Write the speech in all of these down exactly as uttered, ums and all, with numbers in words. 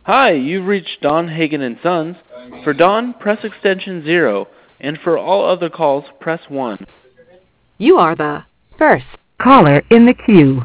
Hi, you've reached Don Hagen and Sons. For Don, press extension zero, and for all other calls, press one. You are the first caller in the queue.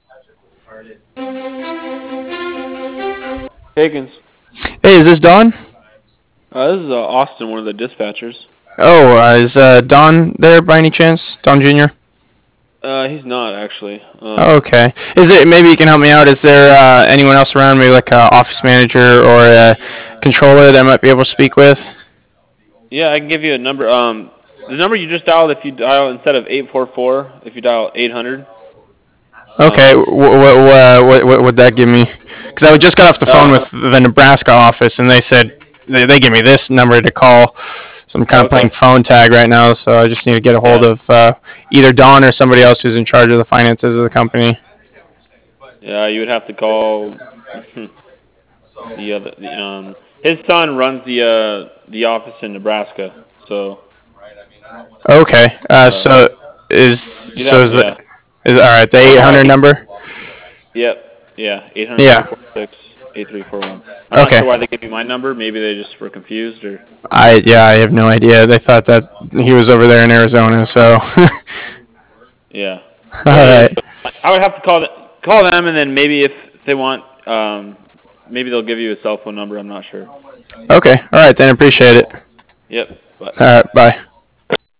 Higgins. Hey, is this Don? Uh, this is uh, Austin, one of the dispatchers. Oh, uh, is uh, Don there by any chance? Don Junior? Uh, he's not actually. Um, Oh, okay. Is it maybe you can help me out? Is there uh, anyone else around, maybe like an office manager or a controller that I might be able to speak with? Yeah, I can give you a number. Um, the number you just dialed, if you dial instead of eight four four, if you dial eight hundred. Okay, Um, what, what, what, what would that give me? Because I just got off the phone uh, with the Nebraska office, and they said they, they give me this number to call. So I'm kind of okay. playing phone tag right now, so I just need to get a hold Yeah. of uh, either Don or somebody else who's in charge of the finances of the company. Yeah, you would have to call the other. The, um, his son runs the uh the office in Nebraska, so. Okay, uh, Uh, so is you'd so have, is yeah. the is all right the eight hundred number? Yep. Yeah. Eight hundred Yeah. four four six eight three four one. I'm not Okay. sure why they gave me my number. Maybe they just were confused or. I yeah I have no idea. They thought that he was over there in Arizona, so. Yeah. All Yeah. right. I would have to call the, call them, and then maybe if they want, um, maybe they'll give you a cell phone number. I'm not sure. Okay. All right then. Appreciate it. Yep. Bye. All right. Bye.